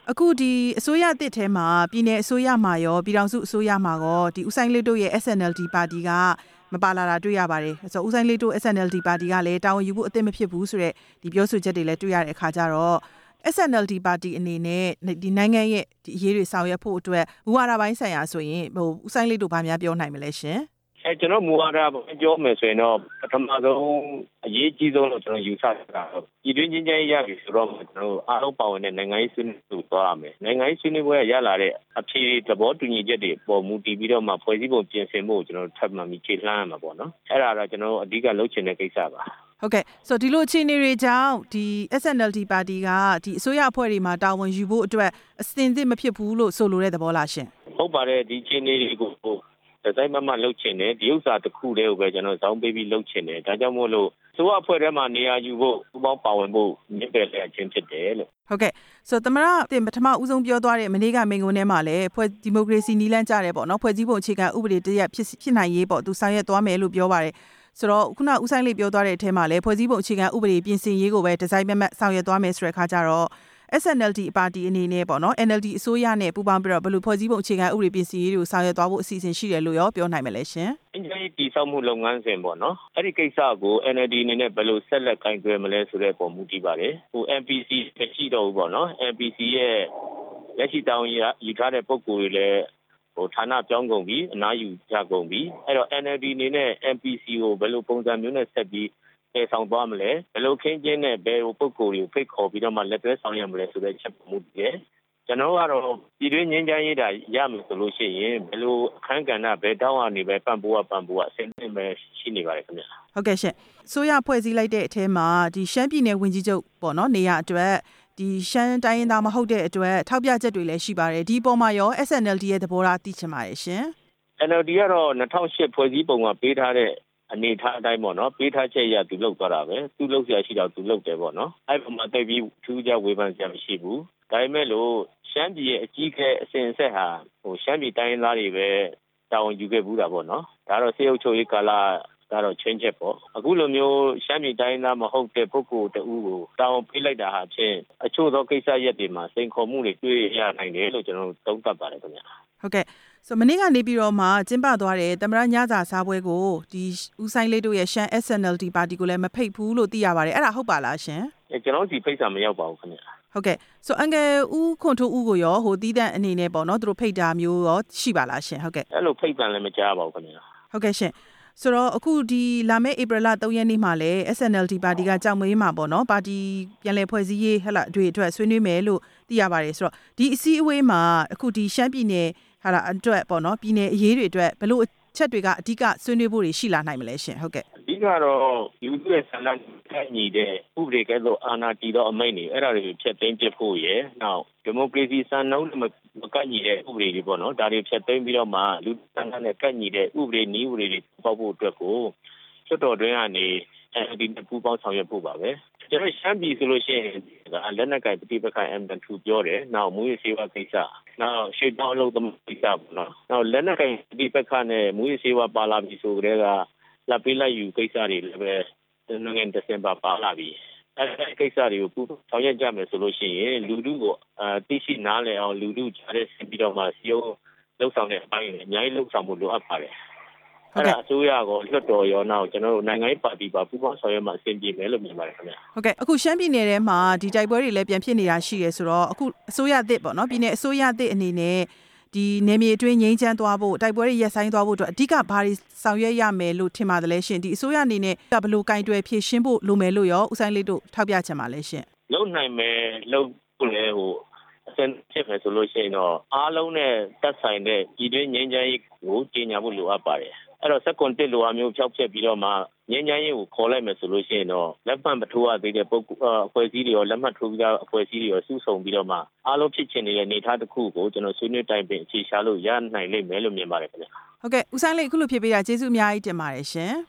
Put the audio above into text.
အခုဒီအစိုးရတစ်ထဲမှာပြည်내အစိုးရမှာရောပြည်ထောင်စုအစိုးရမှာရောဒီဦးစိုင်းလစ်တို့ရဲ့ SNLD ပါတီကမပါလာတာတွေ့ရပါတယ်ဆိုတော့ဦးစိုင်းလစ်တို့ SNLD ပါတီကလည်းတာဝန်ယူဖို့အသင့်မဖြစ်ဘူးဆိုတဲ့ဒီပြောဆိုချက်တွေလည်းတွေ့ရတဲ့အခါကျတော့ SNLD ပါတီအနေနဲ့ဒီနိုင်ငံရဲ့ဒီအရေးတွေဆောင်ရွက်ဖို့အတွက်မူဝါဒပိုင်းဆိုင်ရာဆိုရင်ဦးစိုင်းလစ်တို့ဘာများပြောနိုင်မလဲရှင်ကျွန်တော်မူဝါဒပြောမယ်ဆိုရင်တော့ပထမဆုံးအရေးကြီးဆုံးလို့ကျွန်တော်ယူဆတာပြည်တွင်းချင်းချင်းရပြီဆိုတော့ကျွန်တော်အားလုံးပါဝင်တဲ့နိုင်ငံရေးဆွေးနွေးမှုသွားရမယ်နိုင်ငံရေးဆွေးနွေးပွဲရလာတဲ့အဖြေသဘောတူညီချက်တွေပေါ်မူတည်ပြီးတော့မှဖွဲ့စည်းပုံပြင်ဆင်ဖို့ကျွန်တော်ထပ်မံပြီးခြေလှမ်းရမှာပေါ့နော်အဲ့ဒါတော့ကျွန်တော်အဓိကလုပ်ချင်တဲ့ကိစ္စပါဟုတ်ကဲ့ဆိုဒီလိုအခြေအနေတွေကြောင့်ဒီ SNLD ပါတီကဒီအစိုးရအဖွဲ့တွေမှာတာဝန်ယူဖို့အတွက်အစင်သင့်မဖြစ်ဘူးလို့ဆိုလိုတဲ့သဘောလားရှင်ဟုတ်ပါတယ်ဒီအခြေအနေတွေကိုဒီဇိုင်းမလှုပ်ချင်တယ်ဒီဥစ္စာတစ်ခုတည်းကိုပဲကျွန်တော်ဇောင်းပေးပြီးလှုပ်ချင်တယ်ဒါကြောင့်မို့လို့စိုးရအဖွဲ့ထဲမှာနေရာယူဖို့ပူးပေါင်းပါဝင်ဖို့မြစ်ပယ်လက်အချင်းဖြစ်တယ်လို့ဟုတ်ကဲ့ဆိုသမရတင်ပထမဦးဆုံးပြောသွားတဲ့မနေ့ကမိန့်ခွန်းထဲမှာလည်းဖွဲ့ဒီမိုကရေစီနီးလန်းကြတယ်ပေါ့နော်ဖွဲ့စည်းပုံအခြေခံဥပဒေတရက်ဖြစ်နိုင်ရေးပေါ့သူဆောင်ရွက်သွားမယ်လို့ပြောပါတယ်ဆိုတော့ခုနဦးဆိုင်လေးပြောသွားတဲ့အထဲမှာလည်းဖွဲ့စည်းပုံအခြေခံဥပဒေပြင်ဆင်ရေးကိုပဲဒီဇိုင်းမဆောင်ရွက်သွားမယ်ဆိုတဲ့အခါကျတော့ SNLD ပါတီအနေနဲ့ပေါ့နော် NLD အစိုးရနဲ့ပူးပေါင်းပြီးတော့ဘယ်လိုဖွဲ့စည်းပုံအခြေခံဥပဒေပြင်ဆင်ရေးကိုဆောင်ရွက်သွားဖို့အစီအစဉ်ရှိတယ်လို့ရောပြောနိုင်မလဲရှင်အင်ဂျင်နီယာတည်ဆောက်မှုလုပ်ငန်းစဉ်ပေါ့နော်အဲ့ဒီကိစ္စကို NLD အနေနဲ့ဘယ်လိုဆက်လက်ကင်တွယ်မလဲဆိုတဲ့ပုံမူတည်ပါတယ်MPC မရှိတော့ဘူးပေါ့နော် MPC ရဲ့လက်ရှိတောင်းယူထားတဲ့ပုံကိုယ်တွေလည်းဌာနပြောင်းကုန်ပြီအနားယူကြကုန်ပြီအဲ့တော့ NLD အနေနဲ့ MPC ကိုဘယ်လိုပုံစံမျိုးနဲ့ဆက်ပြီးဆောင်သွားမလဲဘယ်လိုခင်းကျင်းနဲ့ဘယ်လိုပုံကိုယ်တွေကိုဖိတ်ခေါ်ပြီးတော့မှလက်တွဲဆောင်ရမလဲဆိုတဲ့ချက်မှုတည်းကျွန်တော်ကတော့ပြည်တွင်းငြိမ်းချမ်းရေးတာရမယ်ဆိုလို့ရှိရင်ဘယ်လိုအခန်းကဏ္ဍဘယ်တောင်းအနေပဲပံ့ပိုးအဆင်သင့်ပဲရှိနေပါတယ်ခင်ဗျဟုတ်ကဲ့ရှင်ဆိုရဖွဲ့စည်းလိုက်တဲ့အထဲမှာဒီရှမ်းပြည်နယ်ဝန်ကြီးချုပ်ပေါ့နော်နေရအတွက်ဒီရှမ်းတိုင်းရင်းသားမဟုတ်တဲ့အတွက်ထောက်ပြချက်တွေလည်းရှိပါတယ်ဒီပေါ်မှာရော SNLD ရဲ့သဘောထားသိချင်ပါတယ်ရှင် NLD ကတော့2008ဖွဲ့စည်းပုံကပေးထားတဲ့အနေထားအတိုင်းပေါ့နော်ပေးထားချက်ရသူလောက်သွားတာပဲသူလောက်ရရှိတော့သူလောက်တယ်ပေါ့နော်အဲ့ပုံမှာတိတ်ပြီးထူးခြားဝေဖန်စရာမရှိဘူးဒါပေမဲ့လို့ရှမ်းပြည်ရဲ့အကြီးအကဲအစဉ်အဆက်ဟာရှမ်းပြည်တိုင်းရင်းသားတွေပဲတာဝန်ယူခဲ့ဘူးတာပေါ့နော်ဒါတော့စေအုပ်ချုပ်ရေးကာလကတော့ချင်းချက်ပေါ့အခုလိုမျိုးရှမ်းပြည်တိုင်းသားမဟုတ်တဲ့ပုဂ္ဂိုလ်တဦးကိုတာဝန်ပေးလိုက်တာဟာဖြင့်အချို့သောကိစ္စရပ်တွေမှာစိန်ခေါ်မှုတွေတွေ့ရနိုင်တယ်လို့ကျွန်တော်သုံးသပ်ပါတယ်ခင်ဗျဟုတ်ကဲ့ဆိုမနေ့ကနေပြီးတော့မှကျင်းပသွားတယ်တမရညစာစားပွဲကိုဒီဦးဆိုင်လေးတို့ရဲ့ရှမ်း SNLD ပါတီကိုလည်းမဖိတ်ဘူးလို့သိရပါတယ်အဲ့ဒါဟုတ်ပါလားရှင်ကျွန်တော်ဒီဖိတ်စာမရောက်ပါဘူးခင်ဗျဟုတ်ကဲ့ဆိုအန်ကယ်ဦးခွန်ထိုးဦးကိုရောဟိုတီးတန့်အနေနဲ့ပေါ့နော်သူတို့ဖိတ်တာမျိုးရောရှိပါလားရှင်ဟုတ်ကဲ့အဲ့လိုဖိတ်ပန်လည်းမကြားပါဘူးခင်ဗျဟုတ်ကဲ့ရှင်ဆိုတော့အခုဒီလာမယ့်ဧပြီလ3ရက်နေ့မှာလည်း SNLD ပါတီကကြောင်မွေးမှာပေါ့နော်ပါတီပြန်လည်ဖွဲ့စည်းရေးဟဲ့လားတွေအတွက်ဆွေးနွေးမယ်လို့သိရပါတယ်ဆိုတော့ဒီအစည်းအဝေးမှာအခုဒီရှမ်းပြည်နယ်ဟာလာအတွက်ပေါ့နော်ပြည်နယ်အရေးတွေအတွက်ဘယ်လိုအချက်တွေကအဓိကဆွေးနွေးဖို့ရှိလာနိုင်မလဲရှင်ဟုတ်ကဲ့အဓိကတော့လူထုရဲ့ဆန္ဒနဲ့ညီတဲ့ဥပဒေကဲ့သို့အာဏာတည်သောအမိန့်တွေအဲ့ဒါတွေဖျက်သိမ်းပစ်ဖို့ရယ်နောက်ဒီမိုကရေစီစံနှုန်းနဲ့မကန့်ညီတဲ့ဥပဒေတွေပေါ့နော်ဒါတွေဖျက်သိမ်းပြီးတော့မှလူဆန္ဒနဲ့ကန့်ညီတဲ့ဥပဒေနည်းဥပဒေတွေပေါက်ဖို့အတွက်ကိုလွှတ်တော်တွင်းကနေဒီပူးပေါင်းဆောင်ရွက်ဖို့ပါပဲကျွန်တော်ရှမ်းပြည်ဆိုလို့ရှိရင်လက်နက်ကိုင်ပဋိပက္ခ M2 ပြောတယ်နောက်မူရစေဝါကိစ္စနောက်ရှေ့တောင်းအလုပ်သမားကိစ္စပေါ့နော်နောက်လက်နက်ကိုင်ပဋိပက္ခနဲ့မူရစေဝါပါလာပြီဆိုကြတဲ့ကလက်ပေးလိုက်ယူကိစ္စတွေလည်းပဲနိုင်ငံဒီဇင်ဘာပါလာပြီအဲဒီကိစ္စတွေကိုပူးဆောင်ရွက်ကြမယ်ဆိုလို့ရှိရင်လူထုကိုသိရှိနားလည်အောင်လူထုကြားတဲ့ပြီးတော့မှစီယုံလှုပ်ဆောင်တဲ့အပိုင်းတွေအများကြီးလှုပ်ဆောင်ဖို့လိုအပ်ပါတယ်အဲ့ဒါအစိုးရကိုလွှတ်တော်ရောနောက်ကျွန်တော်တို့နိုင်ငံရေးပါတီပါပူးပေါင်းဆောင်ရွက်မှအဆင်ပြေမယ်လို့မြင်ပါတယ်ခင်ဗျဟုတ်ကဲ့အခုရှမ်းပြည်နယ်ထဲမှာဒီတိုက်ပွဲတွေလည်းပြန်ဖြစ်နေတာရှိတယ်ဆိုတော့အခုအစိုးရအသစ်ပေါ့နော်ပြည်နယ်အစိုးရအသစ်အနေနဲ့ဒီနယ်မြေအတွင်းငြိမ်းချမ်းသွားဖို့တိုက်ပွဲတွေရပ်ဆိုင်းသွားဖို့အတွက်အဓိကဘာတွေဆောင်ရွက်ရမယ်လို့ထင်ပါတယ်လဲရှင်ဒီအစိုးရအနေနဲ့ဘယ်လိုကင်တွယ်ဖြည့်ရှင်းဖို့လိုမယ်လို့ရောဦးဆိုင်လေးတို့ထောက်ပြချင်ပါလဲရှင်လုံနိုင်မယ်လုံဖို့လဲဟိုအစင်ဖြစ်မယ်ဆိုလို့ရှိရင်တော့အားလုံးနဲ့သက်ဆိုင်တဲ့ပြည်တွင်းငြိမ်းချမ်းရေးကိုကြီးညာဖို့လိုအပ်ပါတယ်အဲ့တော့စက်ကွန်တစ်လိုအမျိုးဖြောက်ချက်ပြီးတော့မှငင်းချမ်းရေးကိုခေါ်လိုက်မယ်ဆိုလို့ရှိရင်တော့လက်မှတ်မထိုးရသေးတဲ့ပုဂ္ဂိုလ်အဖွဲ့အစည်းတွေရောလက်မှတ်ထိုးပြီးသားအဖွဲ့အစည်းတွေရောစုဆုံပြီးတော့မှအားလုံးဖြစ်ချင်နေတဲ့အနေအထားတစ်ခုကိုကျွန်တော်ဆွေးနွေးတိုင်ပင်အခြေရှာလို့ရနိုင်လိမ့်မယ်လို့မြင်ပါတယ်ခင်ဗျဟုတ်ကဲ့ဦးဆိုင်လေးအခုလိုဖြစ်ပေးတာကျေးဇူးအများကြီးတင်ပါတယ်ရှင်